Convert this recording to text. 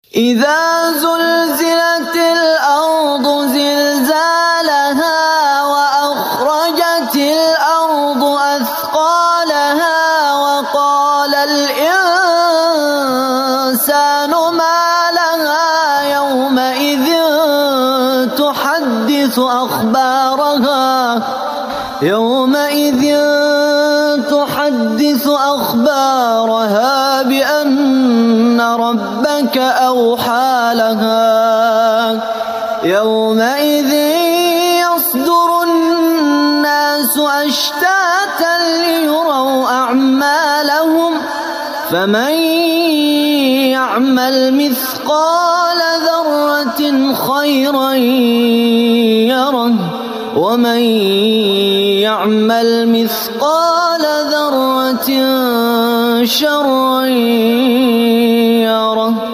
إذا زلزلت الأرض زلزالها وأخرجت الأرض أثقالها وقال الإنسان ما لها يومئذ تحدث أخبارها بأن ربك أوحى لها يومئذ يصدر الناس أشتاتا ليروا أعمالهم فمن يعمل مثقال ذرة خيرا يره ومن يعمل مثقال ذرة شرا يره.